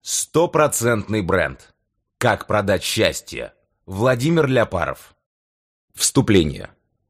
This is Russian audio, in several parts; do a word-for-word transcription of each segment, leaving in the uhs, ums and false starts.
Стопроцентный бренд. Как продать счастье. Владимир Ляпаров. Вступление.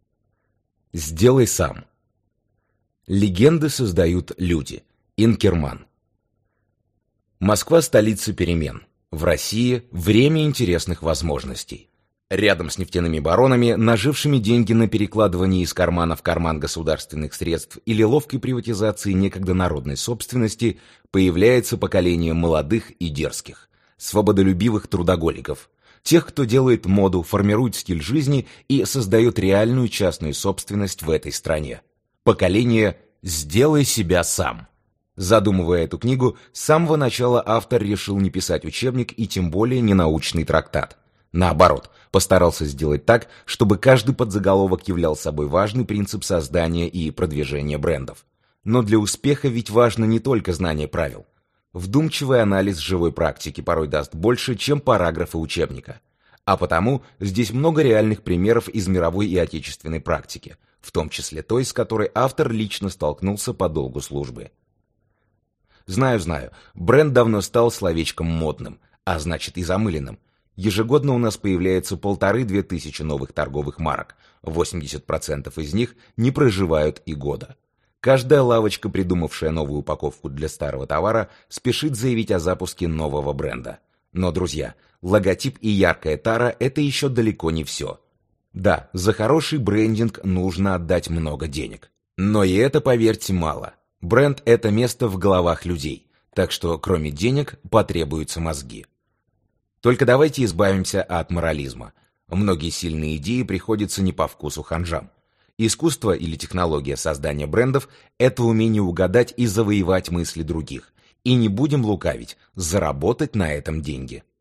Сделай сам. Легенды создают люди. Инкерман. Москва – столица перемен. В России – время интересных возможностей. Рядом с нефтяными баронами, нажившими деньги на перекладывании из кармана в карман государственных средств или ловкой приватизации некогда народной собственности, появляется поколение молодых и дерзких, свободолюбивых трудоголиков, тех, кто делает моду, формирует стиль жизни и создает реальную частную собственность в этой стране. Поколение «Сделай себя сам». Задумывая эту книгу, с самого начала автор решил не писать учебник и тем более не научный трактат. Наоборот, постарался сделать так, чтобы каждый подзаголовок являл собой важный принцип создания и продвижения брендов. Но для успеха ведь важно не только знание правил. Вдумчивый анализ живой практики порой даст больше, чем параграфы учебника. А потому здесь много реальных примеров из мировой и отечественной практики, в том числе той, с которой автор лично столкнулся по долгу службы. Знаю, знаю, бренд давно стал словечком модным, а значит и замыленным. Ежегодно у нас появляется полторы-две тысячи новых торговых марок, восемьдесят процентов из них не проживают и года. Каждая лавочка, придумавшая новую упаковку для старого товара, спешит заявить о запуске нового бренда. Но, друзья, логотип и яркая тара – это еще далеко не все. Да, за хороший брендинг нужно отдать много денег. Но и это, поверьте, мало. Бренд – это место в головах людей, так что кроме денег потребуются мозги. Только давайте избавимся от морализма. Многие сильные идеи приходятся не по вкусу ханжам. Искусство или технология создания брендов – это умение угадать и завоевать мысли других. И не будем лукавить, заработать на этом деньги.